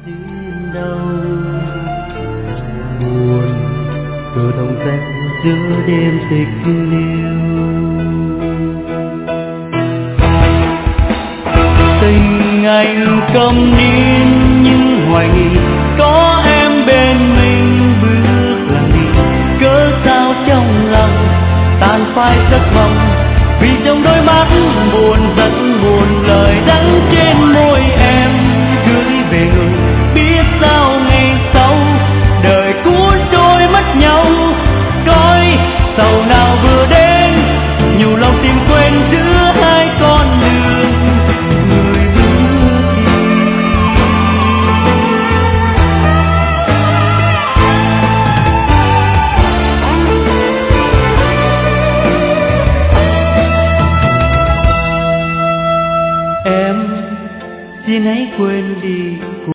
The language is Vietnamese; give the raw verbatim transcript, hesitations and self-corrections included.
đến đâu. Buồn cửa đồng reo giữa đêm tịch liêu. Tình anh cầm nín nhưng hoài nghi có em bên mình bước lần đi. Cớ sao trong lòng tan phai giấc mộng, vì trong đôi mắt buồn rất buồn lời đắng trên môi em gửi về người. Biết sao ngày sau đời cuốn trôi mất nhau, coi sầu nào vừa đến nhiều lòng tìm quên giữa hai con đường người bước đi. Em xin hãy quên